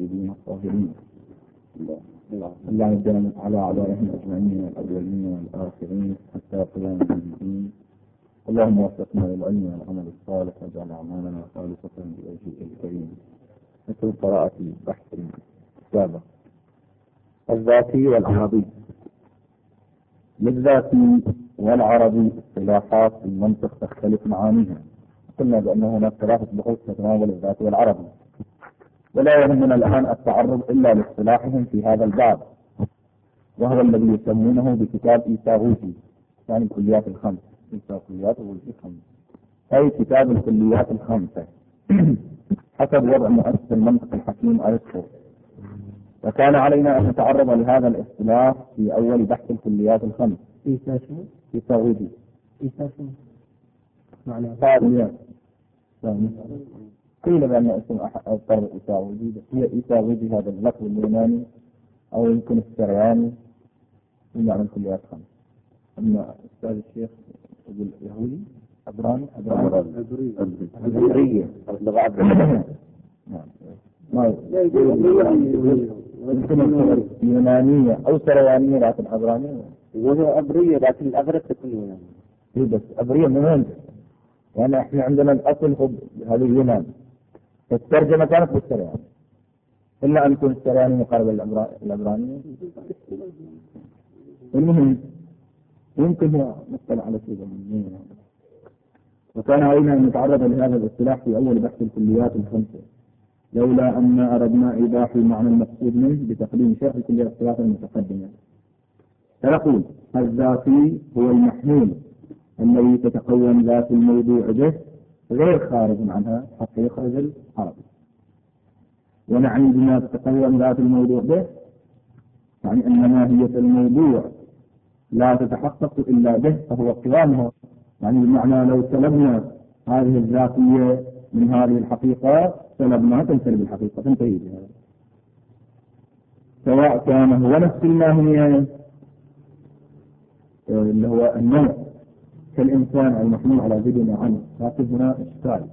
الطيبين الطاهرين اللهم اجعلنا على أعدائهم أجمعين الأولين والآخرين حتى قيام الدين. اللهم وفقنا للعلم والعمل الصالح واجعل أعمالنا خالصة بوجهك الكريم. مثل قراءة بحث السابق الذاتي والعربي. للذاتي والعربي اصطلاحات في المنطق تختلف معانيها. قلنا بأن هناك ثلاثة بحوث تتناول الذاتي والعربي، ولا يهمنا الآن التعرض إلا لاصطلاحهم في هذا الباب، وهو الذي يسمونه بكتاب إيساغوتي، يعني الكليات الخمس. إيساغوتيات الخمس أي كتاب الكليات الخمسة حسب وضع مؤسس المنطق الحكيم أرسطو. وكان علينا أن نتعرض لهذا الاصطلاح في أول بحث الكليات الخمس. إيساغوتي معنى قيل بأن اسم أضطر إيساغوتي، هي إيساغوتي هذا اللفظ اليوناني أو يمكن السرياني من معنى الكليات الخمس. أما أستاذ الشيخ يقول يهودي عبراني عبرية يونانية أو سريانية لكن عبرانية، وهو عبرية لكن الأغلب تكون يونانية. هي بس عبرية من وين؟ يعني احنا عندنا الأصل هو هذه اليونان، الترجمة كانت بالسرياني إلا أن يكون السرياني مقارب العبرانية. المهم يمكن هو مطلع على شيء من. وكان علينا أن نتعرض لهذا الاصطلاح في أول بحث الكليات الخمسة، لولا أن أردنا إيضاح المعنى المقصود منه بتقديم شرح الكليات الثلاثة المتقدمة. فنقول الذاتي هو المحمول الذي تتكون ذات الموضوع به غير خارج عنها حتى يخرج العربي. ونعني بما تتكون ذات الموضوع به يعني أن ماهية الموضوع لا تتحقق إلا به فهو قيامها، يعني بمعنى لو سلبنا هذه الذاتية من هذه الحقيقة سلبناها تنسلب الحقيقة تنتهي بها، سواء كان هو نفس الماهية اللي هو النوع كالإنسان المحمول على ذهننا عنه. لكن هنا إشكال.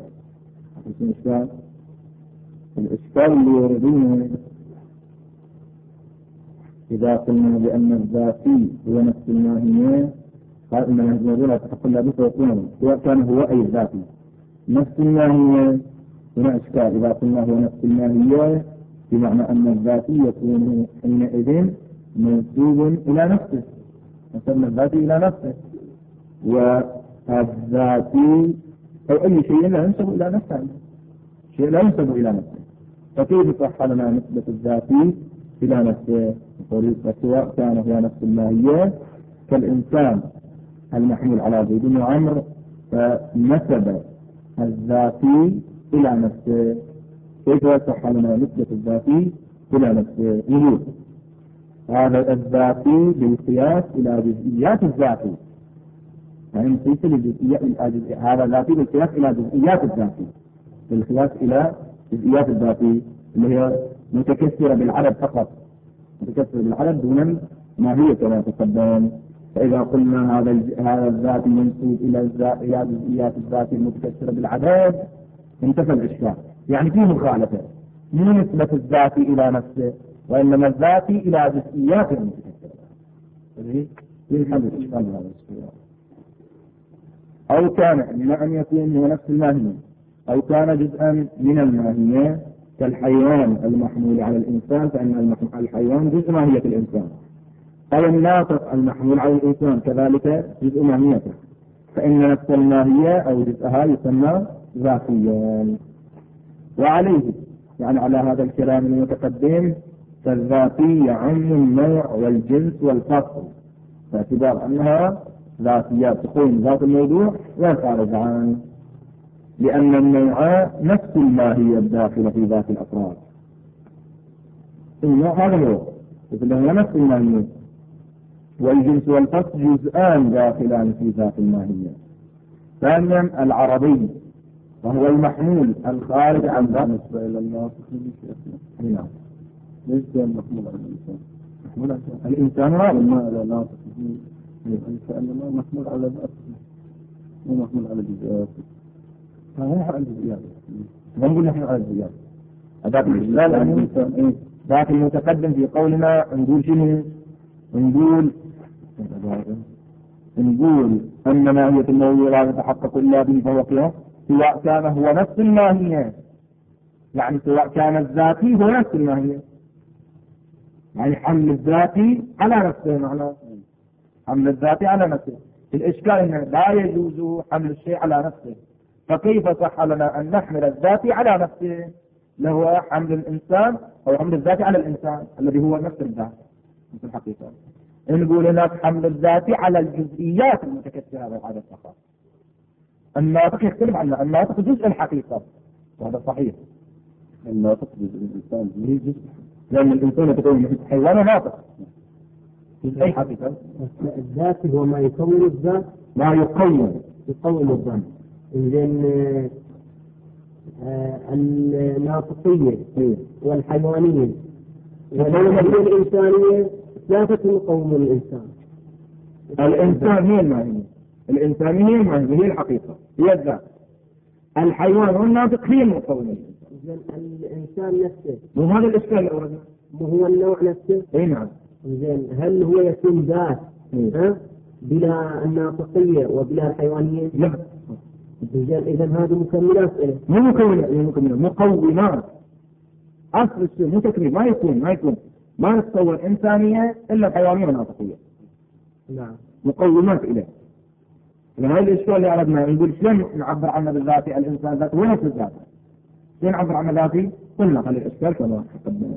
الإشكال اللي يردونه إذا قلنا بأن الذاتي هو نفس الماهية قال إن الموضوع لا تحق إلا به فيكون سواء كان هو أي ذاتي نفس الماهية. هنا إشكال إذا قلنا هو نفس الماهية بمعنى أن الذاتي يكون حينئذ منسوب إلى نفسه، نسمى الذاتي إلى نفسه، والذاتي أو أي شيء لا ينسب إلى نفسه، شيء لا ينسب إلى نفسه، فكيف صح لنا نسبة الذاتي إلى نفسه؟ سواء كان هو نفس الماهية كالإنسان المحمول على زيد وعمر فنسب الذاتي إلى نفسه، كيف صح لنا نسبة الذاتي إلى نفسه؟ يقول هذا الذاتي بالقياس إلى جزئيات الذاتي، يعني نقيس هذا الذاتي بالقياس إلى جزئيات الذاتي، بالقياس إلى جزئيات الذاتي اللي هي متكسرة بالعدد فقط، متكسرة بالعدد دون ماهية كما تقدم. فإذا قلنا هذا الذات منسوب إلى جزئيات الذات المتكسرة بالعدد انتفى الإشكال، يعني فيه مخالفة مو نسبة الذات إلى نفسه وإنما الذات إلى جزئيات المتكسرة. ينحل الإشكال هذا الإشكال. أو كان إما أن يكون هو نفس الماهية أو كان جزءا من الماهية كالحيوان المحمول على الإنسان، فإن الحيوان جزء ماهية الإنسان، أو الناطق المحمول على الإنسان كذلك جزء ماهيته، فإن نفس الماهية أو جزءها يسمى ذاتيا. وعليه يعني على هذا الكلام المتقدم فالذاتي يعم النوع والجنس والفصل باعتبار أنها ذاتيات تكون ذات الموضوع والخارج عنه، لأن النوع نفس الماهية الداخلة في ذات الأفراد. النوع هذا هو نفس الماهية، والجنس والفصل جزءان داخلان في ذات الماهية. ثانيا العربي وهو المحمول الخارج عن ذات. بالنسبة إلى الناطق نعم ليس محمول على الإنسان، محمول على الإنسان ما إلى ناطق فإنما محمول على ذاته مو محمول على جزئيات. هذا على الجزئيات، ما نقول نحن على الجزئيات. ذات الإشكال ذات المتقدم في قولنا نقول شنو؟ نقول أن ماهية الموضوع لا تتحقق إلا به فوقها، سواء كان هو نفس الماهية، يعني سواء كان الذاتي هو نفس الماهية، يعني حمل الذاتي على نفسه، معناه حمل الذاتي على نفسه. الإشكال أنه لا يجوز حمل الشيء على نفسه، فكيف صح لنا أن نحمل الذاتي على نفسه؟ له حمل الإنسان أو حمل الذاتي على الإنسان الذي هو نفس الذات مثل الحقيقة. نقول هناك حمل الذاتي على الجزئيات المتكثرة بهذا الفقط. الناطق يختلف عنه، الناطق جزء الحقيقة، وهذا صحيح. الناطق جزء الإنسان جزء، لأن الإنسان يتكون من حيوان ناطق جزء أي حقيقة. الذات هو ما يكون الذات، ما يقوم الذات. إذن الناطقية والحيوانية والإنسانية لا تقوم الإنسان. الإنسان هي الماهية، الإنسانية هي الماهية، هي الحقيقة، هي الذات. الحيوان والناطق هي المقومة. إذن الإنسان نفسه وهذا الإشكال الأول هو النوع نفسه. أي نعم. إذن هل هو يكون ذات بلا الناطقية وبلا الحيوانية؟ لا. إذن هذه مكملات له. مو مقومات. أصل الشيء مو تكرير، ما يكون ما نتصور إنسانية إلا الحيوانية والناطقية. نعم. مقومات إليه. لأن هذا الإشكال اللي أردنا نقول شلون نعبر عنه بالذاتي؟ الإنسان ذاته هو نفس الذات. شلون نعبر عنه ذاتي؟ قلنا خلي الإشكال كما قدمنا.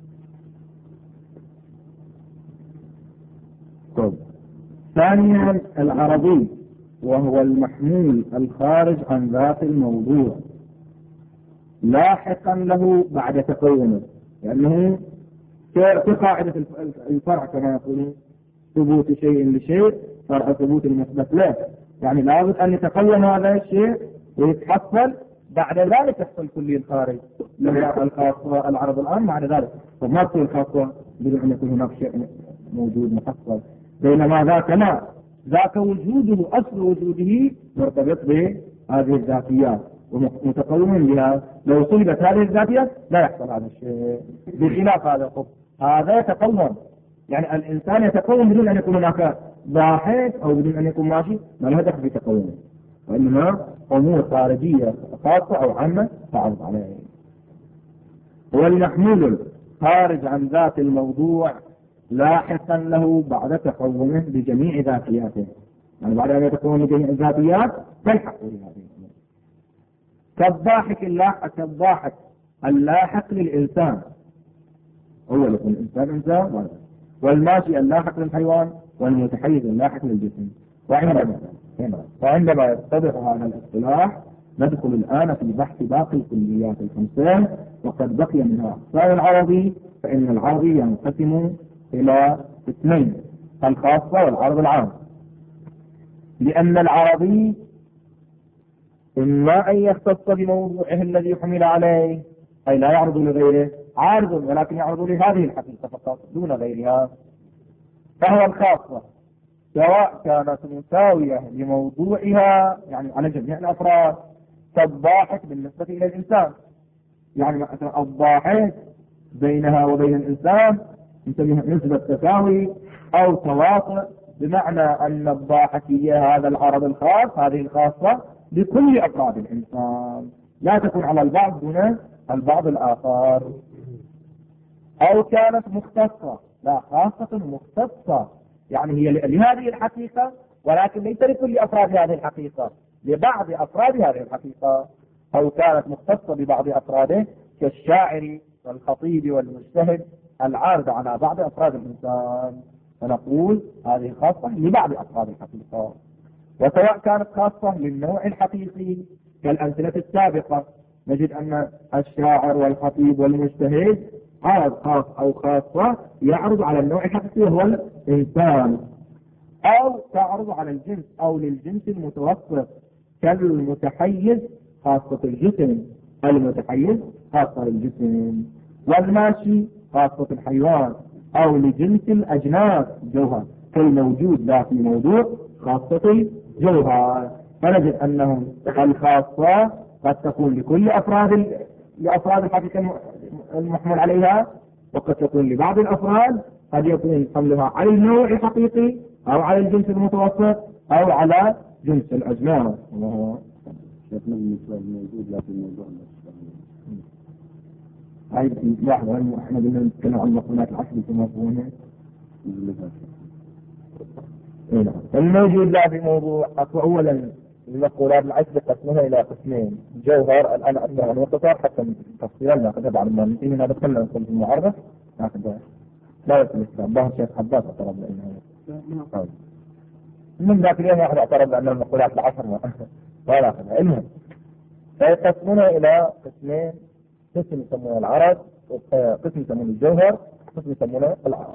طيب. ثانيا العرضي، وهو المحمول الخارج عن ذات الموضوع لاحقا له بعد تكونه، لأنه كقاعدة الفرع كما يقولون ثبوت شيء لشيء فرع ثبوت المثبت له، يعني لابد أن يتكون هذا الشيء ويتحصل بعد ذلك تحصل كلية الخارج لما الخاصة العرض الآن بعد ذلك، فما تصير الخاصة بدون أن يكون هناك شيء موجود محصل، بينما ذاك لا، ذاك وجوده أصل وجوده مرتبط بهذه الذاتيات ومتقوم بها. لو صلبت هذه الذاتيات لا يحصل هذا الشيء، بخلاف هذا الخط هذا يتقوم، يعني الإنسان يتقوم بدون أن يكون هناك ضاحك أو بدون أن يكون ماشي، ما له دخل في تقومه، وإنما أمور خارجية خاصة أو عامة تعرض عليه. والمحمول خارج عن ذات الموضوع لاحقا له بعد تقومه بجميع ذاتياته، يعني بعد أن يتكون جميع الذاتيات تلحق بهذه. كالضاحك اللاحق للإنسان، أول يكون الإنسان إنسان، والماشي اللاحق للحيوان، والمتحيز اللاحق للجسم. وعندما يتضح هذا الاصطلاح ندخل الآن في بحث باقي الكليات الخمسين، وقد بقي منها أقسام العرضي، فإن العرضي ينقسم إلى اثنين، الخاصة والعرض العام. لأن العرضي إما أن يختص بموضوعه الذي حمل عليه، أي لا يعرض لغيره، عارض ولكن يعرض لهذه الحقيقة فقط دون غيرها، فهو الخاصة سواء كانت مساوية لموضوعها يعني على جميع الأفراد، كالضاحك بالنسبة إلى الإنسان، يعني مثلا الضاحك بينها وبين الإنسان نسبة تساوي أو تواطؤ، بمعنى أن الضاحكية هذا العرض الخاص، هذه الخاصة لكل أفراد الإنسان، لا تكون على البعض دون البعض الآخر. أو كانت مختصة، لا خاصة مختصة، يعني هي لهذه الحقيقة ولكن ليس لكل أفراد هذه الحقيقة، لبعض أفراد هذه الحقيقة. أو كانت مختصة ببعض أفراده كالشاعر والخطيب والمجتهد العارض على بعض أفراد الإنسان، فنقول هذه خاصة لبعض أفراد الحقيقة. وسواء كانت خاصة للنوع الحقيقي كالأمثلة السابقة، نجد أن الشاعر والخطيب والمجتهد عرض خاص أو خاصة يعرض على النوع الحقيقي وهو الإنسان، أو تعرض على الجنس أو للجنس المتوسط كالمتحيز خاصة الجسم، المتحيز خاصة الجسم، والماشي خاصة الحيوان، أو لجنس الأجناس جوهر كالموجود لا في موضوع خاصة الجوهر. فنجد أنهم الخاصة قد تكون لكل أفراد الحقيقة المحمول عليها، وقد تكون لبعض الأفراد قد يكون حملها على النوع الحقيقي أو على الجنس المتوسط أو على جنس الأجناس. شفنا المثال موجود لكن الموضوع هاي لحظة، احنا بدنا نتكلم عن المفهومات العشر في مفهومها. الموجود لا في موضوع. أولا المقولات العشر قسمها إلى قسمين: جوهر. الآن أكثر من اختصار حتى تفصيلا ناخذها بعد ما ننتهي من هذا كله نقول في المعرف ناخذها. لا يمكن الظاهر شيخ حباس اعترض لأنها من ذاك اليوم واحد اعترض لأن المقولات العشر ما ناخذها. المهم فيقسمونها إلى قسمين: قسم يسمونه العرض، قسم يسمونه الجوهر، قسم يسمونه العرض.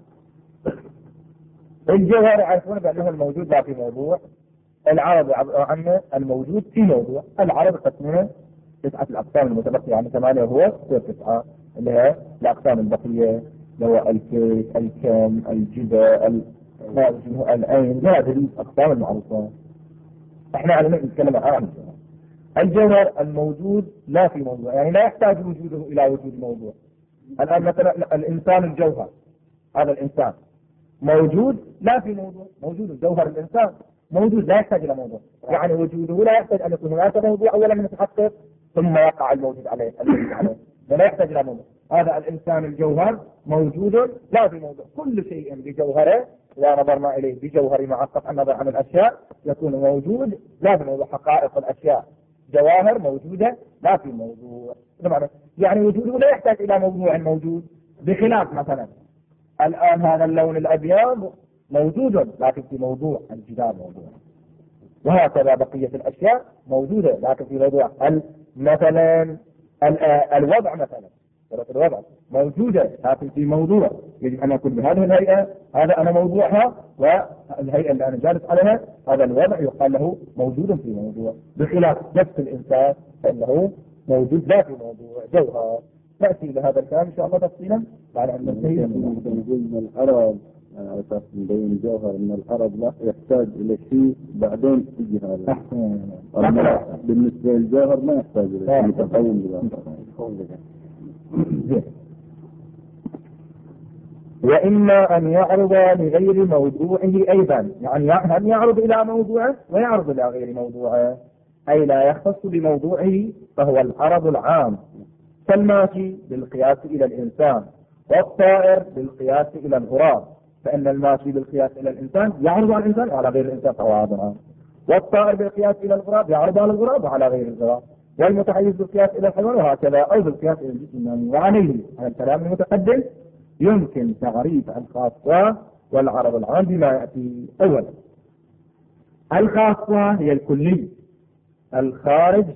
الجوهر يعرفون بأنه الموجود لا في موضوع. العرض يعبر عنه الموجود في موضوع. العرض قسمونه 9 الأقسام المتبقية، يعني 8 هو 9 اللي هي الأقسام البقية اللي هو الكيف، الكم، الجدة، العين، هذه الأقسام المعروفة. احنا على نتكلم عن الجوهر الموجود لا في موضوع، يعني لا يحتاج وجوده إلى وجود موضوع. الآن مثلا الإنسان الجوهر، هذا الإنسان موجود لا في موضوع، موجود الجوهر الإنسان موجود لا يحتاج إلى موضوع، يعني وجوده لا يحتاج أن يكون هناك موضوع أولا متحقق ثم يقع الموجود عليه لا يحتاج إلى موضوع. هذا الإنسان الجوهر موجود لا في موضوع. كل شيء بجوهره إذا نظرنا إليه بجوهر مع قطع النظر عن الأشياء يكون موجود لا في موضوع. حقائق الأشياء جواهر موجودة لا في موضوع، يعني وجوده لا يحتاج إلى موضوع موجود. بخلاف مثلا الآن هذا اللون الأبيض موجود لكن في موضوع الجدار موضوع، وهكذا بقية الأشياء موجودة لكن في موضوع. مثلا الوضع، مثلا الوضع موجودة لكن في موضوع. يجب أن أكون بهذه الهيئة، هذا أنا موضوعها، والهيئة اللي أنا جالس عليها هذا الوضع يقال له موجود في موضوع. بخلاف نفس الإنسان فإنه موجود لا في موضوع جوهر. نأتي إلى هذا الكلام إن شاء الله تفصيلا بعد أن ننتهي. من العرض على أساس نبين الجوهر أن العرض لا يحتاج إلى شيء بعدين تجي هذا. بالنسبة للجوهر ما يحتاج إلى شيء متقوم بذلك. وإما أن يعرض لغير موضوعه أيضا، يعني أن يعرض إلى موضوعه ويعرض إلى غير موضوعه، أي لا يختص بموضوعه فهو العرض العام، كالماشي بالقياس إلى الإنسان، والطائر بالقياس إلى الغراب، فإن الماشي بالقياس إلى الإنسان يعرض على الإنسان وعلى غير الإنسان فهو عرض عام، والطائر بالقياس إلى الغراب يعرض على الغراب وعلى غير الغراب، والمتحيز بالقياس إلى الحيوان وهكذا، أو بالقياس إلى الجسم النامي. وعليه على الكلام المتقدم يمكن تعريف الخاصة والعرض العام بما يأتي. أولا الخاصة هي الكلي الخارج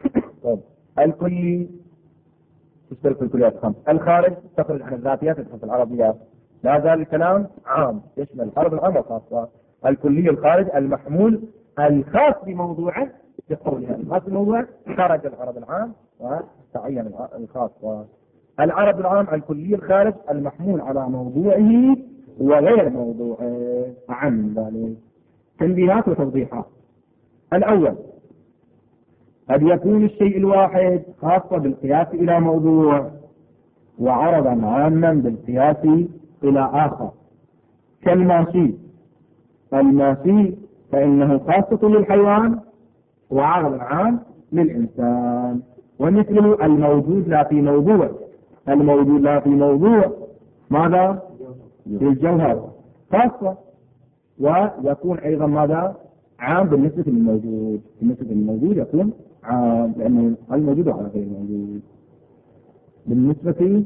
الكلي تشترك في الكليات الخمس. الخارج تخرج عن الذاتيات في العربيات. لا زال الكلام عام يشمل العرض العام والخاصة. الكلي الخارج المحمول الخاص بموضوعه بقولها الخاص بموضوعه خرج العرض العام وتعين الخاصة. العرض العام الكلي الخارج المحمول على موضوعه وغير موضوعه عن ذلك. تنبيهات وتوضيحات. الأول قد يكون الشيء الواحد خاصة بالقياس إلى موضوع وعرضا عاما بالقياس إلى آخر، كالماشي. الماشي فإنه خاصة للحيوان وعرض عام للإنسان. ومثله الموجود لا في موضوع. الموجود لا في موضوع ماذا؟ للجوهر خاصة، ويكون أيضا ماذا؟ عام بالنسبة للموجود. بالنسبة للموجود يكون عام لأنه الموجود على غير الموجود. بالنسبة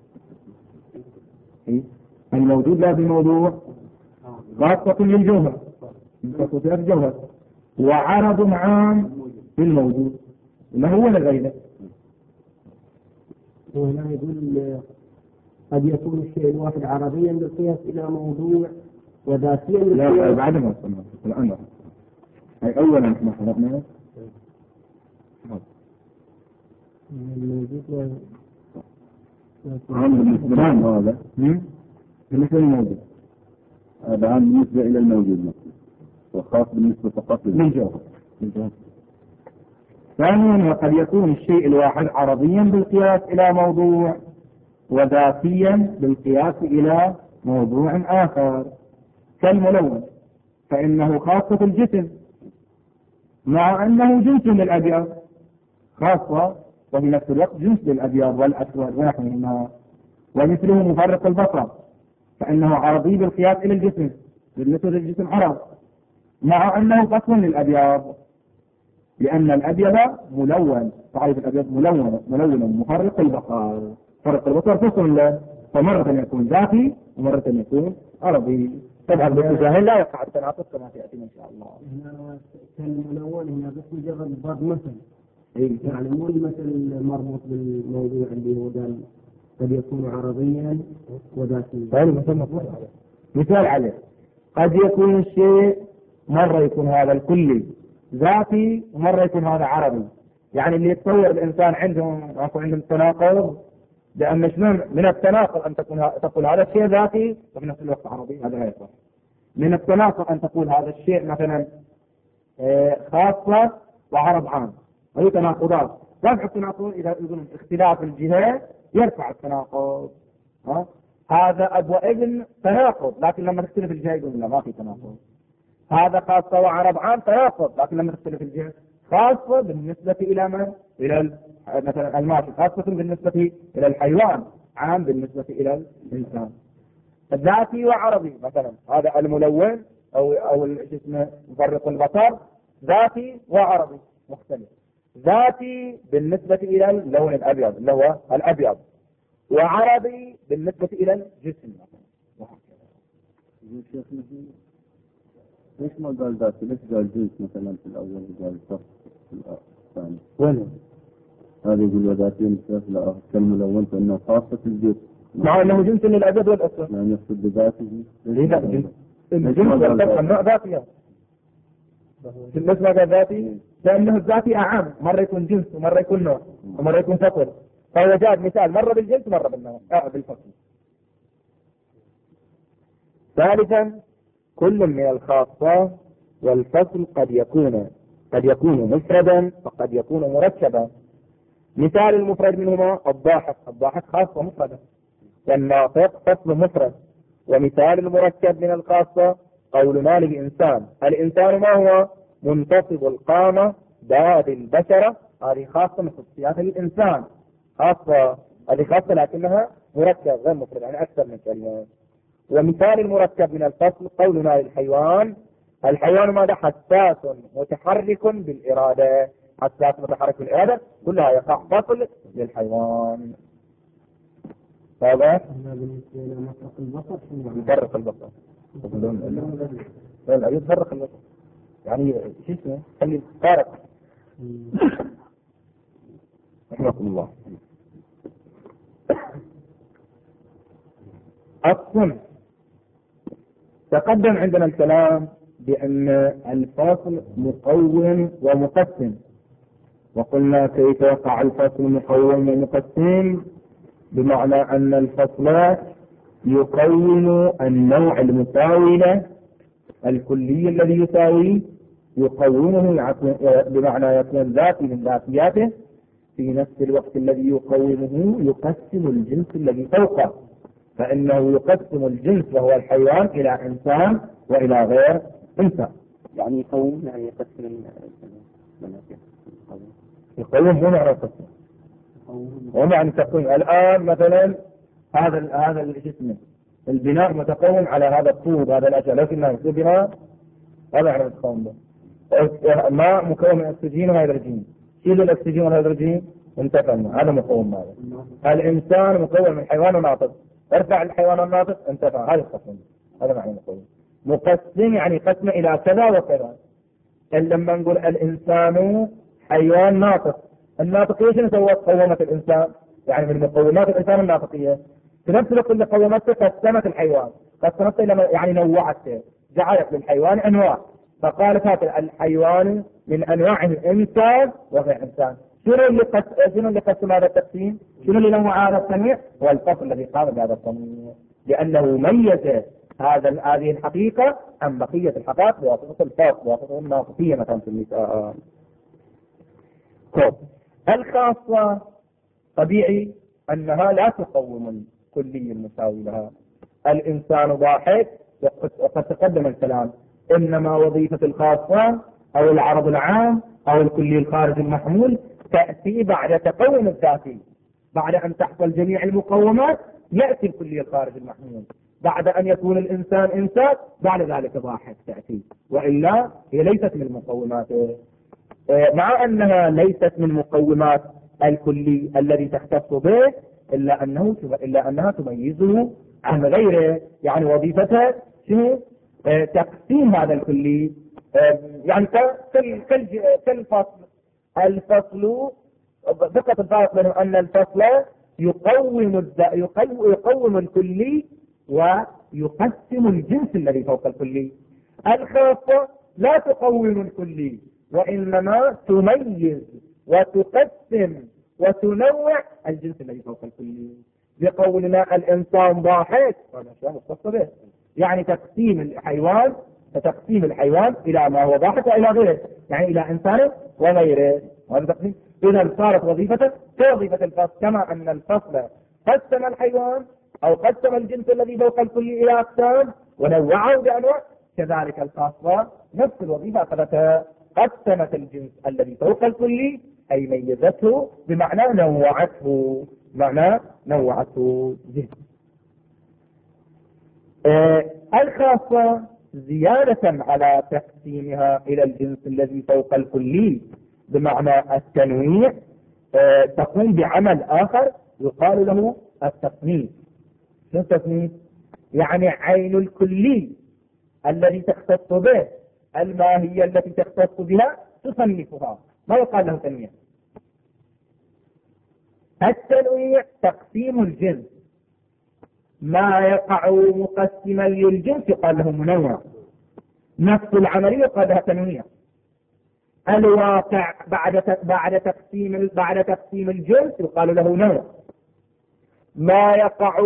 الموجود لا في موضوع خاصة للجوهر خصوصيات الجوهر، وعرض عام للموجود ما هو لغيره. وهنا يقول قد يكون الشيء الواحد عرضيا بالقياس إلى موضوع وذاتيا بالقياس. لا بعد ما وصلنا الآن أي أولا ما حضرنا عام بالنسبة هذا بالنسبة للموجود، هذا عام بالنسبة إلى الموجود وخاص بالنسبة فقط للجوهر. ثانيا وقد يكون الشيء الواحد عرضيا بالقياس إلى موضوع وذاتيا بالقياس إلى موضوع آخر كالملون، فإنه خاصة الجسم مع أنه جنس للأبيض، خاصة وفي نفس الوقت جنس للأبيض والأسود ونحوهما. ومثله مفرق البصر، فإنه عرضي بالقياس إلى الجسم، بالنسبة للجسم عرض، مع أنه قسم للأبيض، لأن الأبيض ملون، تعرف الأبيض ملون مفرق البصر، فرق البصر قسم له، فمرة يكون ذاتي ومرة يكون عرضي. طبعا بالجاهل لا يقع التناقض كما سيأتي إن شاء الله. هنا كالملون هنا بس مجرد ضرب مثل، يعني مو المثل مربوط بالموضوع اللي هو قال قد يكون عرضيا وذاتيا. مثال عليه قد يكون الشيء مرة يكون هذا الكلي ذاتي ومرة يكون هذا عربي. يعني اللي يتصور الإنسان عندهم تناقض، لأن من التناقض أن تقول هذا الشيء ذاتي وفي نفس الوقت عربي، هذا لا يصح. من التناقض أن تقول هذا الشيء مثلا خاصة وعرض عام، هذه تناقضات. رفع التناقض إذا يقولون اختلاف الجهات يرفع التناقض. هذا أب وابن تناقض، لكن لما تختلف الجهة يقولون لا ما في تناقض. هذا خاصة وعرض عام تناقض، لكن لما تختلف الجهة خاصة بالنسبة إلى من؟ إلى مثلا الماشي، خاصة بالنسبة إلى الحيوان، عام بالنسبة إلى الإنسان. ذاتي وعربي مثلا، هذا الملون أو اسمه مفرق البصر ذاتي وعربي مختلف. ذاتي بالنسبة إلى اللون الأبيض اللي هو الأبيض، وعربي بالنسبة إلى الجسم مثلا. ليش ما قال ذاتي؟ ليش قال جنس مثلا في الأول وقال شخص في الثاني؟ وين؟ هذا يقول وذاتي مثل لا كالملون فإنه خاصة الجسم، مع أنه جنس للأبيض والأسود. يعني يقصد بذاته. لا جنس النوع ذاتي. بالنسبة للذاتي لأنه الذاتي أعم، مرة يكون جنس ومرة يكون نوع ومرة يكون فصل، فهو جاء مثال مرة بالجنس مرة بالنوع بالفصل. ثالثا كل من الخاصة والفصل قد يكون مفردا وقد يكون مركبا. مثال المفرد منهما الضاحك خاصة مفردة، والناطق فصل مفرد. ومثال المركب من الخاصة قولنا للإنسان، الإنسان ما هو؟ منتصب القامة باد البشرة، هذه خاصة من خصوصيات الإنسان، خاصة هذه خاصة لكنها مركب غير مفرد، يعني أكثر من كلمة. ومثال المركب من الفصل قولنا للحيوان، الحيوان ماذا؟ حساس متحرك بالإرادة، حساس متحرك بالإرادة كلها يقع فصل للحيوان. هذا يفرق البصر، يفرق البصر يعني شو اسمه خلي فارق. رحمكم الله. الصنف تقدم عندنا الكلام بأن الفصل مقوم ومقسم، وقلنا كيف يقع الفصل مقوم ومقسم، بمعنى أن الفصل يقوم النوع المساوي له، الكلي الذي يساوي يقومه، بمعنى يكون ذاتي من ذاتياته، في نفس الوقت الذي يقومه يقسم الجنس الذي فوقه، فإنه يقسم الجنس وهو الحيوان إلى إنسان وإلى غير إنسان. يعني يقوم يعني يقسم يقوم هو معنى القسم، هو معنى التقويم. الآن مثلا هذا الجسم البناء متقوم على هذا الطوب، هذا الأشياء، لكنه يصير بناء هذا معنى التقوم به. ماء مكون من أكسجين وهيدروجين، شيل الأكسجين والهيدروجين انتفعنا، هذا مقوم هذا. الإنسان مكون من حيوان وناطق، ارفع الحيوان الناطق انتفع، هذا القسم، هذا معنى مقوم. مقسم يعني قسم إلى كذا وكذا. لما نقول الإنسان حيوان ناطق، الناطق ايش نسوي؟ قومت الإنسان، يعني من مقومات الإنسان الناطقية. في نفس الوقت اللي قومته قسمت الحيوان، قسمته يعني نوعته، جعلت للحيوان أنواع، فقالت هذا الحيوان من أنواعه إنسان وغير إنسان. شنو اللي قسم هذا التقسيم؟ شنو اللي نوع هذا التنويع؟ هو الفصل الذي قام بهذا التنويع، لأنه ميز هذه الحقيقة عن بقية الحقائق بواسطة الفصل، بواسطة الناطقية مثلا في المثال. الخاصة طبيعي أنها لا تقوم الكلي المساوي لها. الإنسان ضاحك، وقد تقدم الكلام، إنما وظيفة الخاصة أو العرض العام أو الكلي الخارج المحمول تأتي بعد تقوم الذاتي. بعد أن تحصل جميع المقومات يأتي الكلي الخارج المحمول. بعد أن يكون الإنسان إنسان بعد ذلك ضاحك تأتي، وإلا هي ليست من المقومات. مع أنها ليست من مقومات الكلي الذي تختص به، إلا أنها تميزه عن غيره. يعني وظيفتها شنو؟ تقسيم هذا الكلي. يعني كالفصل. الفصل فقط الفرق بينهم أن الفصل يقوم الكلي ويقسم الجنس الذي فوق الكلي. الخاصة لا تقوم الكلي، وإنما تميز وتقسم وتنوع الجنس الذي فوق الكلي. بقولنا الإنسان ضاحك، يعني تقسيم الحيوان إلى ما هو ضاحك وإلى غيره، يعني إلى إنسان وغيره. وهذا تقسيم. إذا صارت وظيفته كوظيفة الفصل، كما أن الفصل قسم الحيوان أو قسم الجنس الذي فوق الكلي إلى أقسام ونوعه بأنواع، كذلك الخاصة نفس الوظيفة أخذتها، قسمت الجنس الذي فوق الكلي أي ميزته، بمعنى نوعته جنس. الخاصة زيادة على تقسيمها إلى الجنس الذي فوق الكلي بمعنى التنويع، تقوم بعمل آخر يقال له التصنيف. شو التصنيف؟ يعني عين الكلي الذي تختص به، الماهية التي تختص بها تصنفها. ما يقال له تنويع. التنويع تقسيم الجنس، ما يقع مقسما للجنس يقال له منوع. نفس العملية يقال لها تنويع. الواقع بعد تقسيم الجنس يقال له نوع. ما يقع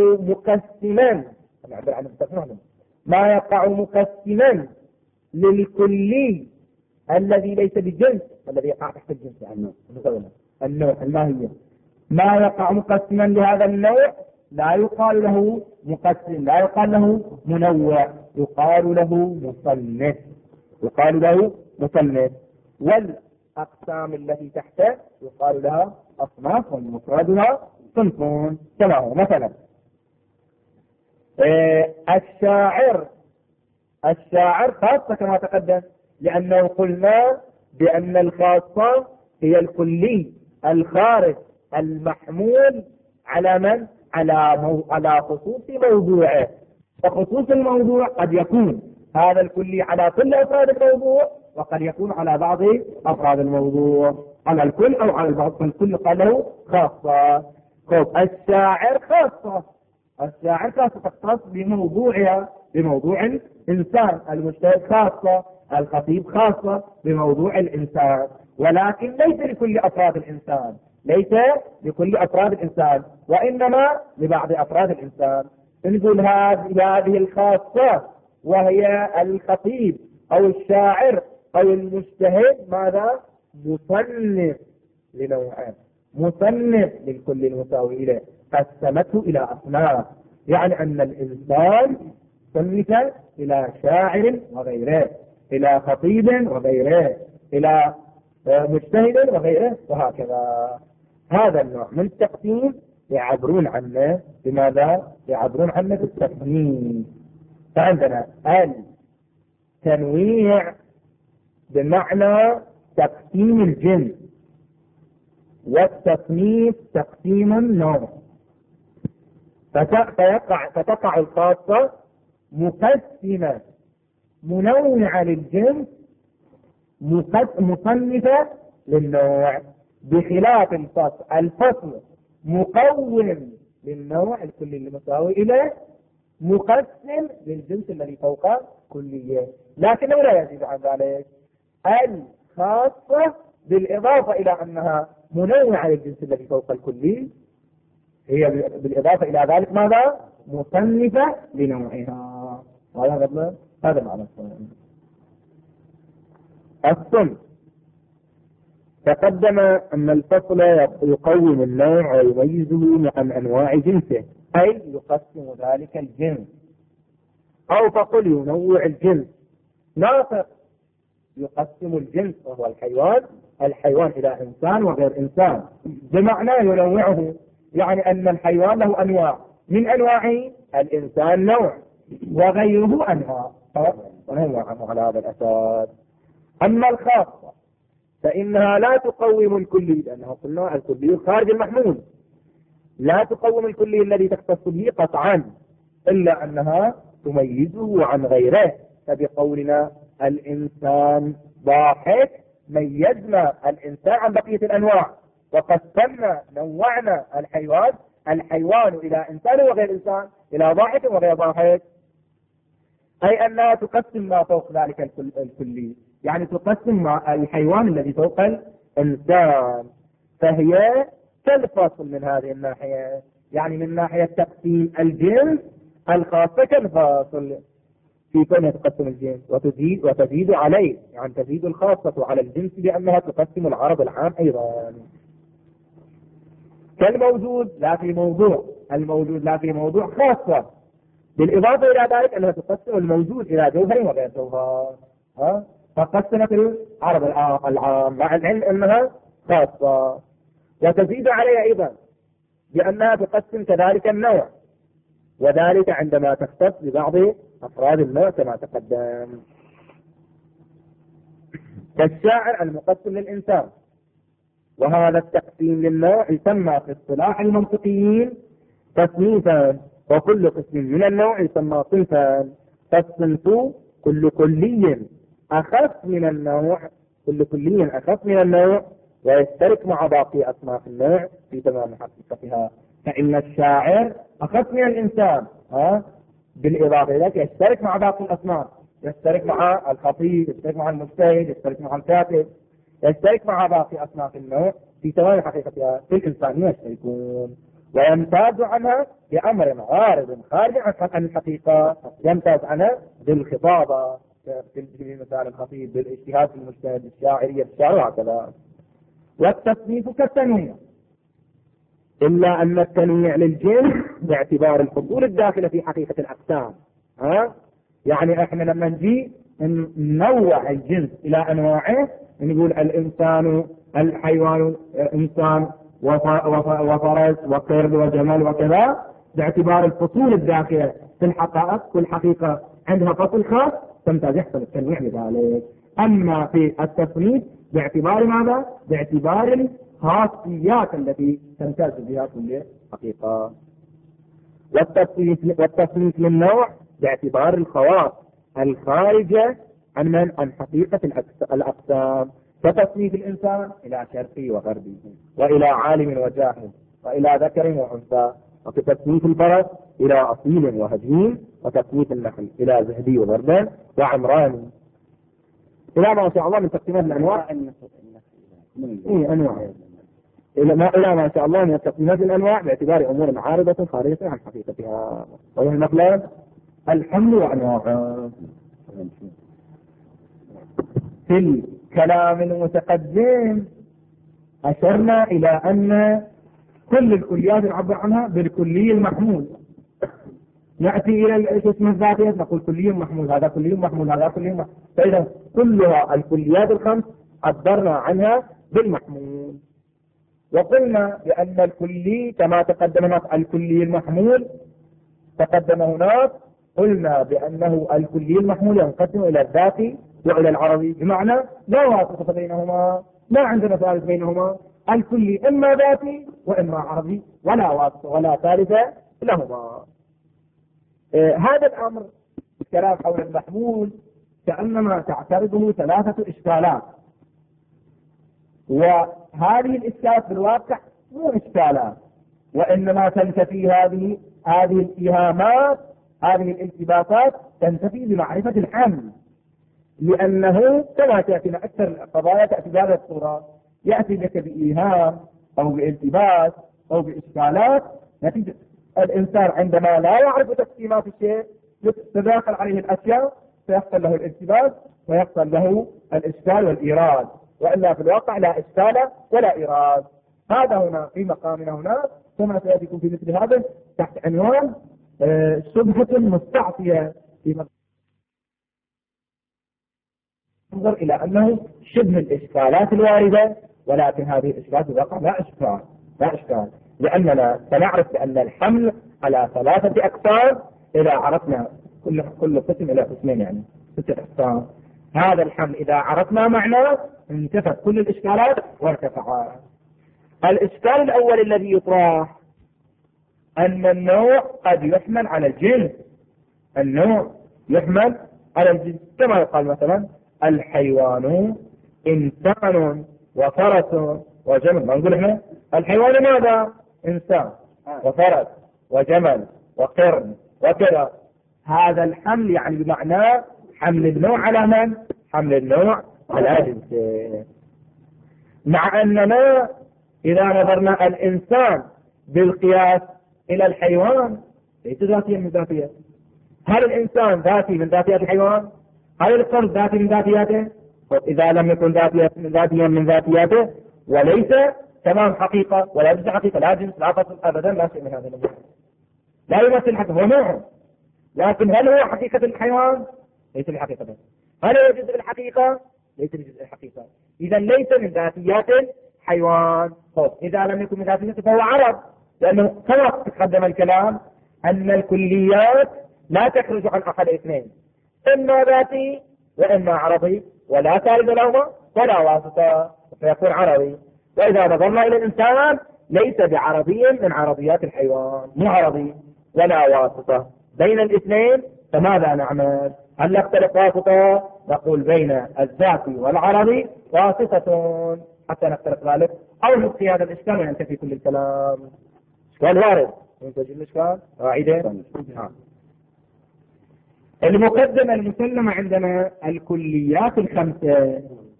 مقسما للكلي الذي ليس بالجنس، الذي يقع تحت الجنس، يعني النوع الماهية. ما يقع مقسما لهذا النوع لا يقال له مقسم، لا يقال له منوع، يقال له مصنف. والأقسام التي تحته يقال لها أصناف، ومفردها صنفون. كما هو مثلا الشاعر خاصة كما تقدم، لأنه قلنا بأن الخاصة هي الكلي الخارج المحمول على من؟ على خصوص موضوعه. فخصوص الموضوع قد يكون هذا الكلي على كل أفراد الموضوع، وقد يكون على بعض أفراد الموضوع، على الكل أو على البعض. فالكل قال له خاصة. الشاعر خاصة تختص بموضوعها، بموضوع الإنسان. المجتهد خاصة، الخطيب خاصة بموضوع الإنسان، ولكن ليس لكل أفراد الإنسان، وإنما لبعض أفراد الإنسان. نقول هذه الخاصة وهي الخطيب أو الشاعر أو المجتهد ماذا؟ مصنف لنوعين، مصنف للكل المساوي إليه، قسمته إلى أصناف. يعني أن الإنسان صنف إلى شاعر وغيره، إلى خطيب وغيره، إلى مجتهد وغيره، وهكذا. هذا النوع من التقسيم يعبرون عنه بماذا؟ يعبرون عنه بالتصنيف. فعندنا التنويع بمعنى تقسيم الجنس، والتصنيف تقسيم النوع. فتقع الخاصة مقسمة منوعة للجنس، مصنفة للنوع، بخلاف الفصل مقوم للنوع الكلي المساوي إليه، مقسم للجنس الذي فوق كلية، لكنه لا يزيد عن ذلك. الخاصة بالإضافة إلى أنها منوعة للجنس الذي فوق الكلي، هي بالإضافة إلى ذلك ماذا؟ مصنفة لنوعها. هذا معنى الصنف. تقدم أن الفصل يقوم النوع ويميزه عن أنواع جنسه، أي يقسم ذلك الجنس، أو فقل ينوع الجنس. ناطق يقسم الجنس وهو الحيوان إلى إنسان وغير إنسان، بمعنى ينوعه، يعني أن الحيوان له أنواع، من أنواعه الإنسان نوع وغيره أنواع، ونوع عنه على هذا الأساس. أما الخاصة فإنها لا تقوم الكلي، لأنه قلنا الكلي خارج المحمول، لا تقوم الكلي الذي تختص به قطعا، إلا أنها تميزه عن غيره. فبقولنا الإنسان ضاحك ميزنا الإنسان عن بقية الأنواع، وقسمنا نوعنا الحيوان إلى إنسان وغير إنسان، إلى ضاحك وغير ضاحك، أي أنها تقسم ما فوق ذلك الكلي، يعني تقسم الحيوان الذي فوق الإنسان. فهي كالفصل من هذه الناحية، يعني من ناحية تقسيم الجنس الخاصة كالفاصل في كونها تقسم الجنس وتزيد عليه، يعني تزيد الخاصة على الجنس لأنها تقسم العرض العام أيضا. كالموجود لا في موضوع، الموجود لا في موضوع خاصة، بالإضافة إلى ذلك أنها تقسم الموجود إلى جوهر وغير جوهر، فقسمت العرض العام مع العلم أنها خاصة، وتزيد عليها أيضا لأنها تقسم كذلك النوع، وذلك عندما تختص ببعض أفراد النوع كما تقدم. كالشاعر المقسم للإنسان، وهذا التقسيم للنوع يسمى في اصطلاح المنطقيين تصنيفا، وكل قسم من النوع يسمى صنفا. فالصنف كل كلي أخف من النوع، كل كلي أخف من النوع، ويشترك مع باقي أصناف النوع في تمام حقيقتها. فإن الشاعر أخف من الإنسان، بالإضافة إلى ذلك يشترك مع باقي الأصناف، يشترك مع الخطيب، يشترك مع المجتهد، يشترك مع الكاتب، يشترك مع باقي أصناف النوع في تمام حقيقتها. في الإنسانية يشتركون، ويمتاز عنها بأمر عارض خارج عن الحقيقة، يمتاز عنها بالخطابة، في مثال الخطيب، بالاجتهاد في المجتهد، بالشاعرية، بالشعر، وهكذا. والتصنيف كالتنويع، إلا أن التنويع للجنس باعتبار الفصول الداخلة في حقيقة الأقسام. يعني إحنا لما نجي ننوع الجنس إلى أنواعه، نقول الإنسان، الحيوان، إنسان وفرس وقرد وجمل وكذا، باعتبار الفصول الداخلة في الحقائق، كل حقيقة عندها فصل خاص، تمتاز يحصل التنويع لذلك. أما في التصنيف باعتبار ماذا؟ باعتبار الخاصيات التي تمتاز بها كل حقيقة. والتصنيف للنوع باعتبار الخواص الخارجة عن حقيقة الأقسام، كتصنيف الإنسان إلى شرقي وغربي، وإلى عالم وجاهل، وإلى ذكر وأنثى، وكتصنيف الفرس إلى أصيل وهجين، وتصنيف النحل إلى زهدي وبردان وعمراني، إلى ما شاء الله من تقسيمات الأنواع. أنواع إلى ما شاء الله من تقسيمات الأنواع باعتبار أمور عارضة خارجة عن حقيقتها، وهي المقلب الحمل وأنواعه. في الكلام المتقدم أشرنا إلى أن كل الكليات نعبر عنها بالكلي المحمول. نأتي إلى الاسم الذاتية نقول كلي محمول، هذا كلي محمول، هذا كلي محمول. فإذا كلها الكليات الخمس عبرنا عنها بالمحمول. وقلنا بأن الكلي كما تقدم هناك الكلي المحمول، تقدم هناك قلنا بأنه الكلي المحمول ينقسم إلى الذاتي وإلى العرضي، بمعنى لا واسطة بينهما، لا عندنا ثالث بينهما، الكلي إما ذاتي وإما عرضي، ولا واسطة ولا ثالثة لهما. هذا الأمر الكلام حول المحمول كأنما تعترضه ثلاثة إشكالات، وهذه الإشكالات بالواقع مو إشكالات، وإنما تنتفي هذه الاتهامات، هذه الالتباسات تنتفي بمعرفة الحمل، لأنه كما تأتينا أكثر القضايا تأتي بهذه الصورة، يأتي لك بإيهام أو بالتباس أو بإشكالات نتيجة الإنسان عندما لا يعرف تقسيمات الشيء تداخل عليه الأشياء، فيحصل له الالتباس ويحصل له الإشكال والإيراد، وإلا في الواقع لا إشكال ولا إيراد. هذا هنا في مقامنا هنا، ثم سيأتيكم في مثل هذا تحت عنوان شبهة مستعصية في ننظر إلى أنه شبه الإشكالات الواردة، ولكن هذه الإشكالات في الواقع لا إشكال، لأننا سنعرف بأن الحمل على 3 أقسام إذا عرفنا كل قسم إلى قسمين، يعني 6 أقسام. هذا الحمل إذا عرفنا معناه انتفت كل الإشكالات وارتفعا. الإشكال الأول الذي يطرح أن النوع قد يحمل على الجنس. النوع يحمل على الجنس، كما يقال مثلا الحيوان إنسان وفرس وجمل. ما نقول احنا الحيوان ماذا؟ إنسان وفرس وجمل وقرن وكذا. هذا الحمل يعني بمعنى حمل النوع على من؟ حمل النوع على الجنس. مع أننا إذا نظرنا الإنسان بالقياس إلى الحيوان ليس ذاتيا من ذاتية. هل الإنسان ذاتي من ذاتيات الحيوان؟ هل القرد ذاتي من ذاتياته؟ إذا لم يكن ذاتيا من ذاتياته وليس تمام حقيقة ولا جزء حقيقة، لا جنس لا فصل أبدا، لا شيء من هذا النوع، لا يمثل حقيقة، هو نوع. لكن هل هو حقيقة الحيوان؟ ليس بحقيقة. هل هو جزء الحقيقة؟ ليس بجزء الحقيقة. إذا ليس من ذاتيات الحيوان. إذا لم يكن من ذاتياته فهو عرض، لأنه كما تقدم الكلام أن الكليات لا تخرج عن أحد اثنين، إما ذاتي وإما عرضي، ولا ثالث لهما ولا واسطة، فيكون عرضي. وإذا نظرنا إلى الإنسان ليس بعرضي من عرضيات الحيوان، مو عرضي ولا واسطة بين الاثنين. فماذا نعمل؟ هل نختلف واسطة؟ نقول بين الذاتي والعرضي واسطة حتى نختلف ذلك، أو نبقي هذا الإشكال وينتهي كل الكلام. إشكال وارد، منتج الإشكال واعدة. المقدمة المسلمة عندنا الكليات الخمسة.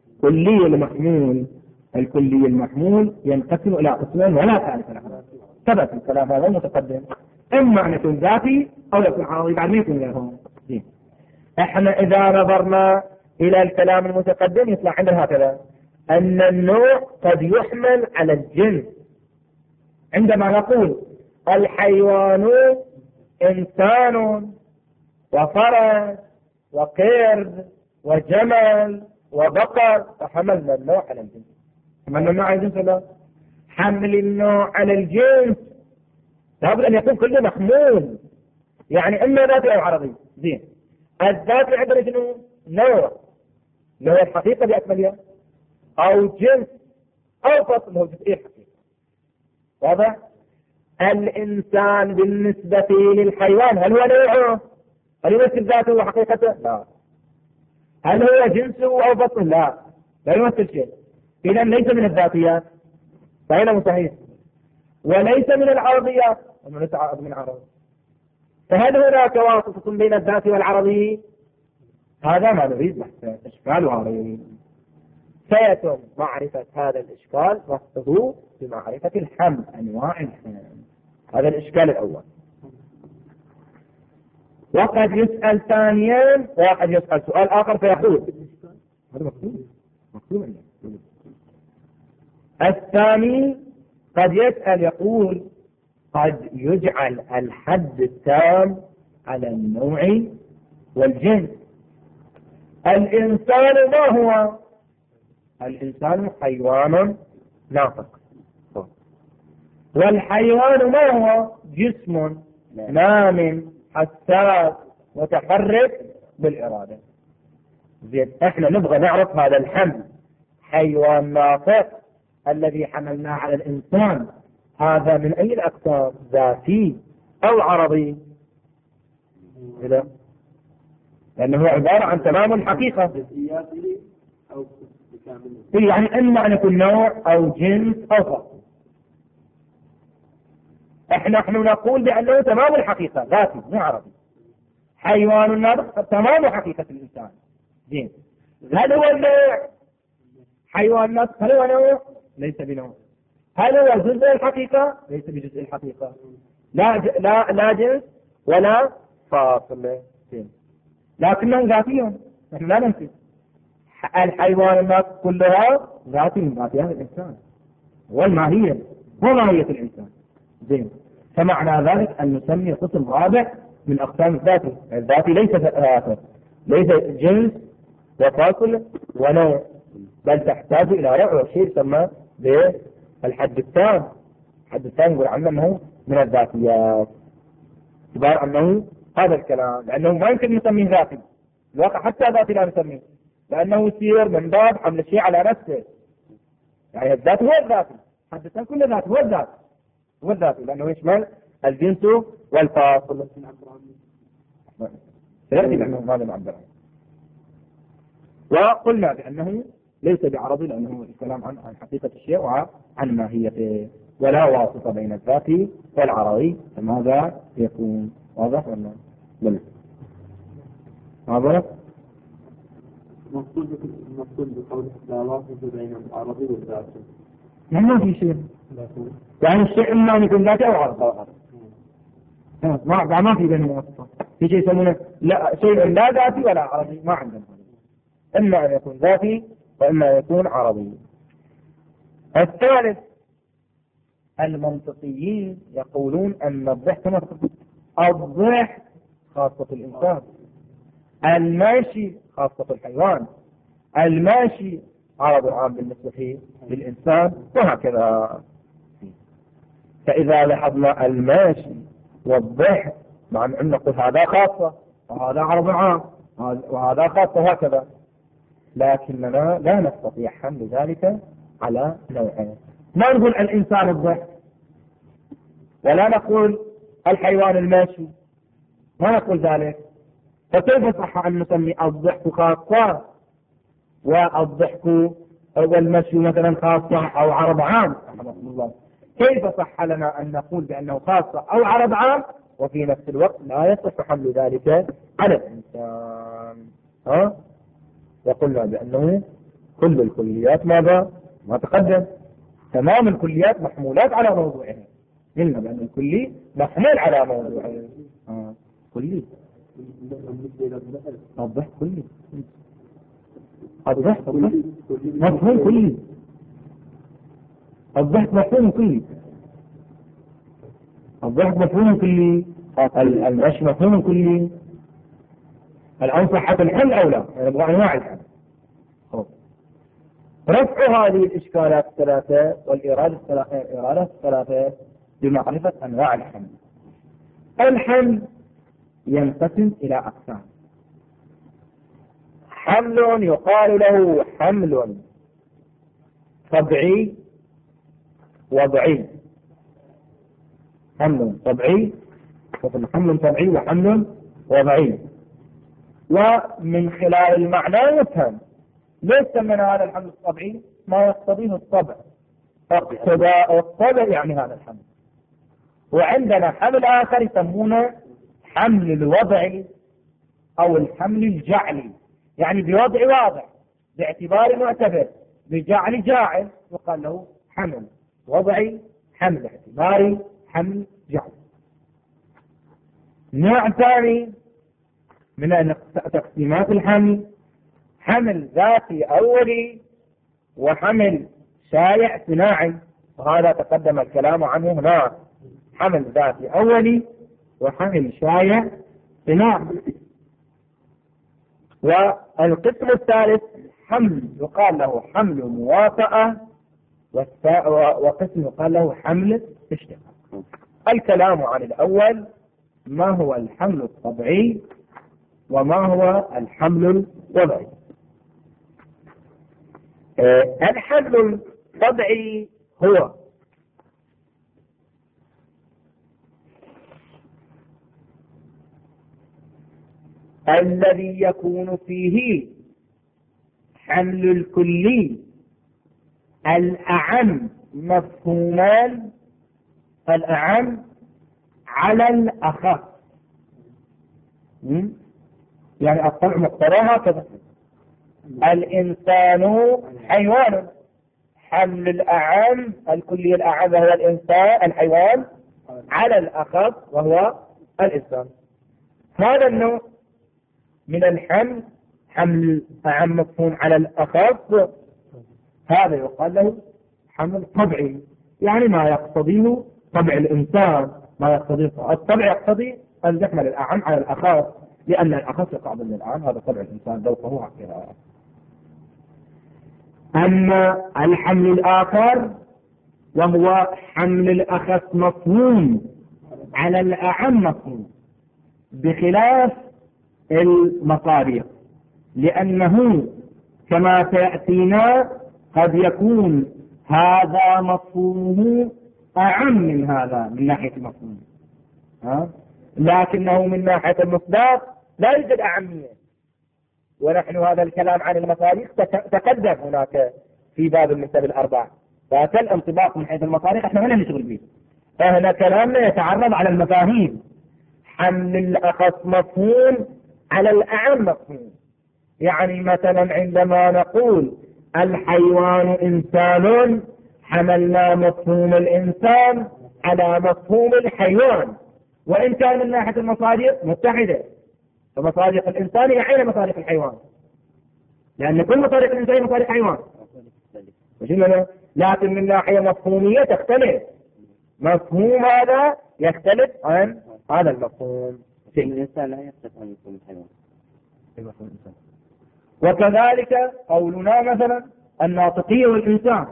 الكلي المحمول ينقسم إلى قسمين ولا ثالث له. ثبت الكلام هذا متقدم، إما أن يكون ذاتي أو يكون عرضي، بعد ما يكون لهم. احنا إذا نظرنا إلى الكلام المتقدم يطلع عندنا هكذا: أن النوع قد يحمل على الجنس. عندما نقول الحيوان إنسان وفرس وقرد وجمل وبقر، فحملنا النوع على الجنس. حملنا النوع على الجنس ولا؟ حمل النوع على الجنس لابد أن يكون كله محمول، يعني إما ذاتي أو عرضي. زين، الذاتي عندنا شنو؟ نوع اللي هو الحقيقة بأكملها، أو جنس أو فصل هو جزئي الحقيقة. واضح؟ الإنسان بالنسبة للحيوان هل هو نوعه؟ هل يمثل ذاته وحقيقته؟ لا. هل هو جنسه أو فصل؟ لا يمثل شيء. إذا ليس من الذاتيات، فهنا مستحيل. وليس من العرضيات، ليس من عرض. فهل هناك واسطة بين الذات والعرضي؟ هذا ما نريد بحثه، إشكال وارد. سيتم معرفة هذا الإشكال بحثه بمعرفة الحمل، أنواع الحمل. هذا الإشكال الأول. وقد يسأل ثانيا، وقد يسأل سؤال آخر فيقول هذا مكتوب. الثاني قد يسأل يقول قد يجعل الحد التام على النوع والجنس. الإنسان ما هو؟ الإنسان حيوان ناطق، والحيوان ما هو؟ جسم نام حساس متحرك بالإرادة. زين، احنا نبغى نعرف هذا الحمل حيوان ناطق الذي حملناه على الإنسان، هذا من أي الأقسام؟ ذاتي أو عرضي؟ لا، لأنه هو عبارة عن تمام الحقيقة، يعني إما أن يكون نوع أو جنس أو فصل. نحن نقول بأنه تمام الحقيقة، ذاتي مو عرضي. حيوان ناطق تمام حقيقة الإنسان. زين، هل هو النوع؟ حيوان ناطق هل هو نوع؟ ليس بنوع. هل هو جزء الحقيقة؟ ليس بجزء الحقيقة. لا جنس ولا فاصل. لكنه ذاتي، نحن لا ننفي. الحيوانات كلها ذاتي من ذاتها الإنسان، والماهية هو ماهية الإنسان. زين، فمعنى ذلك أن نسمي قسم رابع من أقسام الذاتي. الذاتي ليس جنس وفاصل ونوع، بل تحتاج إلى نوع وشيء يسمى بالحد التام. الحد التام يقول عنه أنه من الذاتيات، اعتبار أنه هذا الكلام، لأنه ما يمكن نسميه ذاتي الواقع، حتى ذاتي لا نسميه، لأنه يصير من باب حمل الشيء على نفسه. يعني الذات هو الذاتي، حد التام كل ذات هو الذات، هو الذاتي، لأنه يشمل الجنس والفاصل. سيأتي لأنه ماذا نعبر عنه. وقلنا بأنه ليس بعرضي، لأنه الكلام عن حقيقة الشيء وعن ماهيته، ولا واسطة بين الذاتي والعرضي. فماذا يكون؟ واضح ولا لا؟ واضح؟ المقصود بقول لا واسطة بين العرضي والذاتي، ما في شيء، يعني الشيء إما أن يكون ذاتي أو عرضي، ما في بينهم واسطة. في شيء يسمونه لا شيء لا ذاتي ولا عرضي، ما عندنا، إما أن يكون ذاتي وإما أن يكون عرضي. الثالث، المنطقيين يقولون أن الضحك الضحك خاصة الإنسان، الماشي خاصة الحيوان، الماشي عرض عام بالنسبة للإنسان، وهكذا. فإذا لاحظنا الماشي والضحك، مع أن نقول هذا خاصة وهذا عرض عام وهذا خاصة وهكذا، لكننا لا نستطيع حمل ذلك على نوعين. ما نقول الإنسان الضحك، ولا نقول الحيوان الماشي، ما نقول ذلك. فكيف صح أن نسمي الضحك خاصة والضحك والمشي مثلا خاصة أو عرض عام؟ كيف صح لنا أن نقول بأنه خاصة أو عرض عام وفي نفس الوقت لا يصح حمل ذلك على الإنسان؟ وقلنا بأنه كل الكليات ماذا؟ ما تقدم، تمام الكليات محمولات على موضوعها. قلنا بأن الكلي محمول على موضوعها. كلي الضحك كلي، الضحك مفهوم كلي، الضحك مفهوم كلي، الضحك مفهوم كلي، المشي مفهوم كلي. الآن صحة الحمل أو لا؟ نبغى أنواع الحمل. رفع هذه الإشكالات الثلاثة والإرادة الثلاثة بمعرفة أنواع الحمل. الحمل ينقسم إلى أقسام. حمل يقال له حمل طبيعي وضعي. حمل طبيعي وحمل وضعي. ومن خلال المعنى يفهم ليس من هذا الحمل الطبيعي ما يقتضيه الطبع، اقتضاء الطبع يعني هذا الحمل. وعندنا حمل آخر يسمونه حمل الوضعي أو الحمل الجعلي، يعني بوضع واضع باعتبار معتبر، بجعل جاعل، يقال له حمل وضعي، حمل اعتباري، حمل جعلي. نوع ثاني من تقسيمات الحمل حمل ذاتي أولي وحمل شائع صناعي، وهذا تقدم الكلام عنه هنا. حمل ذاتي أولي وحمل شائع صناعي. والقسم الثالث حمل يقال له حمل موافقة، وقسم يقال له حمل اشتقاق. الكلام عن الأول ما هو الحمل الطبيعي وما هو الحمل الوضعي. الحمل الطبيعي هو الذي يكون فيه حمل الكلي الأعم مفهومان، الأعم على الأخف. يعني الطبع مقتضاها كذا. الإنسان حيوان، حمل الأعم الكلي الأعم وهو الإنسان الحيوان على الأخف وهو الإنسان. هذا النوع من الحمل حمل الأعم مفهوم على الأخف، هذا يقال له حمل طبعي، يعني ما يقتضيه طبع الإنسان، ما يقتضيه الطبع يقتضي أن يحمل الأعم على الأخف، لأن الأخف يقع ضمن الأعم، هذا طبع الإنسان ذوقه هكذا. أما الحمل الآخر وهو حمل الأخف مفهوم على الأعم مفهوم، بخلاف المصاريف، لأنه كما سيأتينا قد يكون هذا مفهومه أعم من هذا من ناحية المفهوم، لكنه من ناحية المصداق لا يوجد أعمية. ونحن هذا الكلام عن المصاريف تقدم هناك في باب المكتب الأربع، فالانطباق من حيث المصاريف احنا ما نشغل به، فهنا كلامنا يتعرض على المفاهيم. حمل الأخف مفهوم على الأعم مفهوم، يعني مثلا عندما نقول الحيوان إنسان حملنا مفهوم الإنسان على مفهوم الحيوان، وإن كان من ناحية المصادر متحدة، فمصادر الإنسان هي عين مصادر الحيوان، لأن كل مصادر الإنسان مصادر حيوان، لكن من ناحية مفهومية تختلف، مفهوم هذا يختلف عن هذا المفهوم. الإنسان لا يختلف عن مفهوم الحيوان. وكذلك قولنا مثلا الناطقية والإنسان،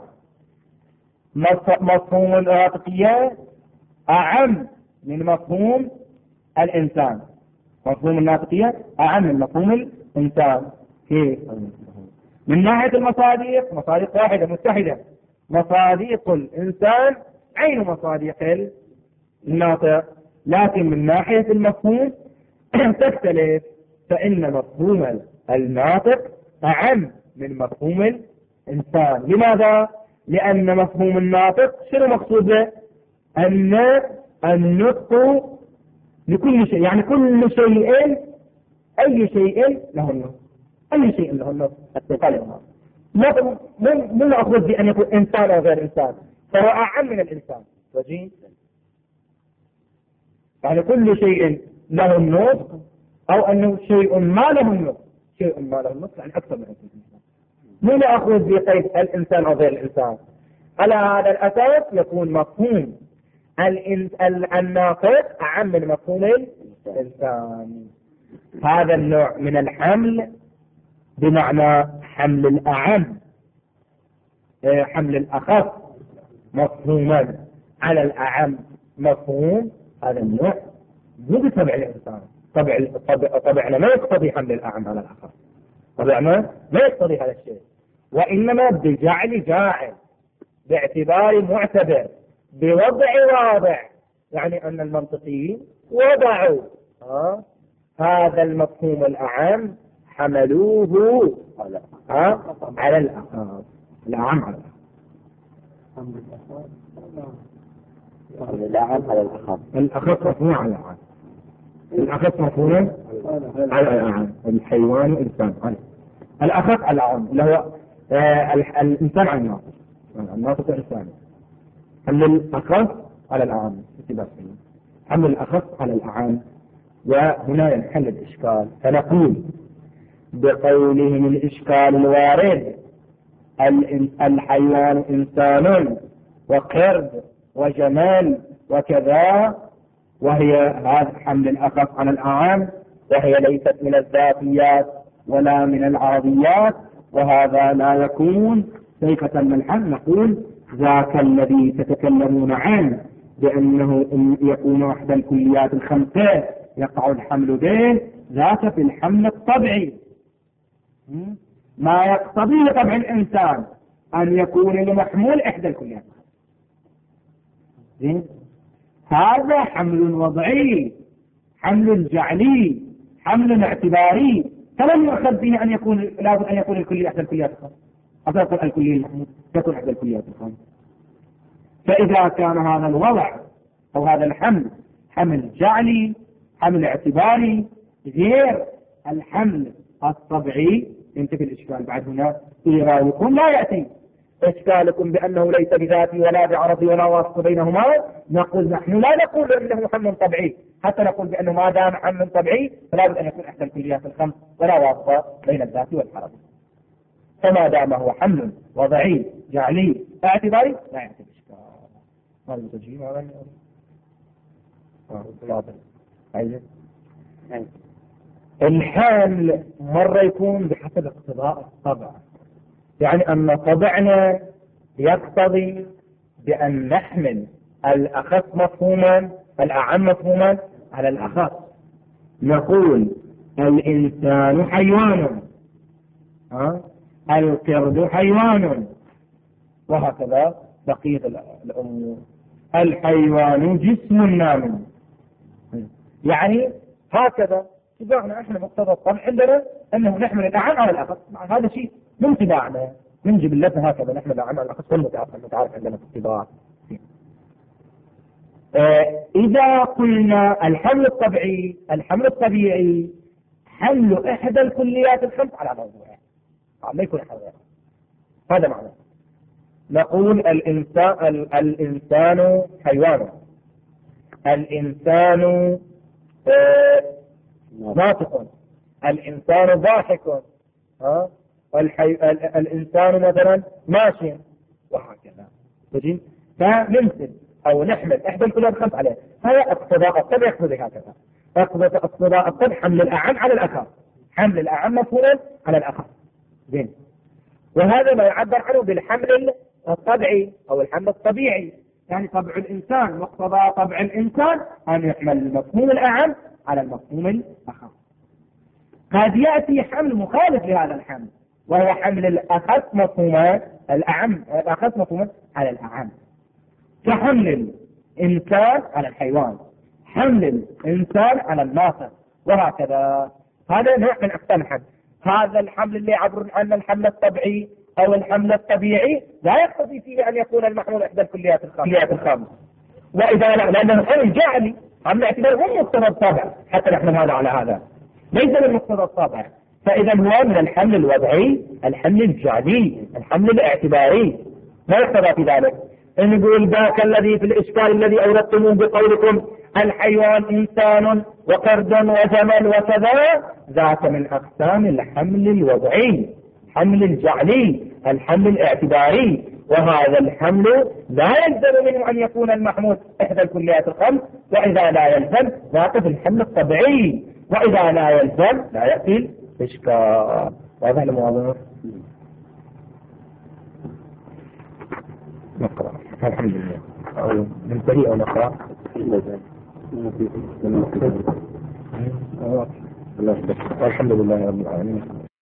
مفهوم الناطقية أعم من مفهوم الإنسان، مفهوم الناطقية أعم من مفهوم الإنسان. كيف؟ من ناحية المصادق، مصادق واحدة متحدة، مصادق الإنسان عين مصادق الناطق، لكن من ناحية المفهوم تختلف، فإن مفهوم الناطق أعم من مفهوم الإنسان. لماذا؟ لأن مفهوم الناطق شنو مقصوده؟ أن النطق لكل شيء، يعني كل شيء، أي شيء له النطق، أي شيء له النطق، مو مأخوذ بأن يكون إنسان أو غير إنسان، فهو أعم من الإنسان. وجين يعني كل شيء له النطق، أو أنه شيء ما له النطق، شيء ما له النطق يعني أكثر من الإنسان، مو مأخوذ بقيد الإنسان أو غير الإنسان. على هذا الأساس يكون مفهوم الناطق أعم من مفهوم الإنسان. هذا النوع من الحمل بمعنى حمل الأعم، حمل الأخف مفهوما على الأعم مفهوم، هذا النوع مو بطبع الإنسان، طبعنا ما يقتضي حمل الأعم على الأخف، طبعنا ما يقتضي هذا الشيء، وإنما بجعل جاعل، باعتبار معتبر، بوضع واضع، يعني أن المنطقيين وضعوا هذا المفهوم الأعم، حملوه على الأخف، الأعم على الأعم على الأخف، الأخف مفهوم على الأعم، الأخف مفهوم على الأعم، الحيوان إنسان، الأخف على الأعم اللي هو الإنسان على الناطق، الناطق الإنسان. حمل الأخف على الأعم، حمل الأخف على الأعم. وهنا ينحل الإشكال، فنقول بقولهم الإشكال الوارد الحيوان إنسان وقرد وجمال وكذا، وهي هذا حمل الأخف على الأعم، وهي ليست من الذاتيات ولا من العرضيات، وهذا لا يكون. كيف تم الحمل؟ نقول ذاك الذي تتكلمون عنه بأنه إن يكون إحدى الكليات الخمسة يقع الحمل به، ذاك في الحمل الطبيعي، ما يقتضي طبع الإنسان أن يكون لمحمول إحدى الكليات. هذا حمل وضعي، حمل جعلي، حمل اعتباري، فلم يؤخذ به أن يكون لابد أن يكون الكلية إحدى الكليات الخمس، أتكون الكلية المحمول تكون إحدى الكليات الخمس. فإذا كان هذا الوضع أو هذا الحمل حمل جعلي، حمل اعتباري، غير الحمل الطبيعي، ينتفي الإشكال بعد هنا. إيرادكم لا يأتي، إشكالكم بأنه ليس بذاتي ولا بعرضي ولا واسطة بينهما، نقول نحن لا نقول أنه حمل طبيعي، حتى نقول بأنه ما دام حمل طبيعي فلا بد أن يكون إحدى الكليات الخمس ولا واسطة بين الذات والعرض. فما دام هو حمل وضعي جعلي اعتباري لا يعتبر إشكال. هذا التجهيم هذا الحال مرة يكون بحسب اقتضاء الطبع، يعني أن طبعنا يقتضي بأن نحمل الأخص مفهوما الأعم مفهوما على الأخص. نقول الإنسان حيوان، القرد حيوان، وهكذا بقية الأمور. الحيوان جسم نام، يعني هكذا طباعنا احنا مقتضى الطبع عندنا انه نحمل الاعم على الاخص. هذا شيء من طباعنا من جبلتنا، هكذا نحمل الاعم على الاخص والمتعارف عندنا في الطباع. اذا قلنا الحمل الطبيعي حمل احدى الكليات الخمس على موضوعها، ما يكون حمل. هذا معنى نقول الانسان حيوان، الانسان ناطق، الإنسان ضاحك، الإنسان مثلا ماشي، وهكذا. فنمثل أو نحمل إحدى الكليات الخمس عليه. هذا اقتضاء الطبع يقتضي هكذا. اقتضاء الطبع حمل الأعم على الأخص، حمل الأعم مفهوما على الأخص. زين. وهذا ما يعبر عنه بالحمل الطبيعي أو الحمل الطبيعي، يعني طبع الإنسان مقتضى طبع الإنسان أن يحمل المفهوم الأعم على المفهوم الأخص. قد يأتي حمل مخالف لهذا الحمل، وهو حمل الأخص مفهوما الأعم، الأخص مفهوما على الأعم، كحمل الإنسان على الحيوان، حمل الإنسان على الناطق، وهكذا. هذا نوع من أقسام الحمل. هذا الحمل اللي يعبر عنه الحمل الطبيعي أو الحمل الطبيعي لا يقتضي فيه أن يكون المحمول إحدى الكليات الخمس. وإذا لا، لأنه حمل جعلي، عم نعتبر هو مقتضى الطبع حتى نحمل هذا على هذا، ليس من مقتضى الطبع. فإذا هو من الحمل الوضعي، الحمل الجعلي، الحمل الاعتباري، ما يقتضى في ذلك. نقول ذاك الذي في الإشكال الذي أوردتموه بقولكم الحيوان إنسان وقرد وجمل وكذا، ذاك من أقسام الحمل الوضعي، الحمل الجعلي، الحمل الاعتباري. وهذا الحمل لا يلزم منه أن يكون المحمول إحدى الكليات الخمس، وإذا لا يلزم واقف الحمل الطبيعي، وإذا لا يلزم لا يأتي الإشكال. واضح المواضيع؟ نقرأ الحمد لله أو ننتهي أو نقرأ. الحمد لله رب العالمين.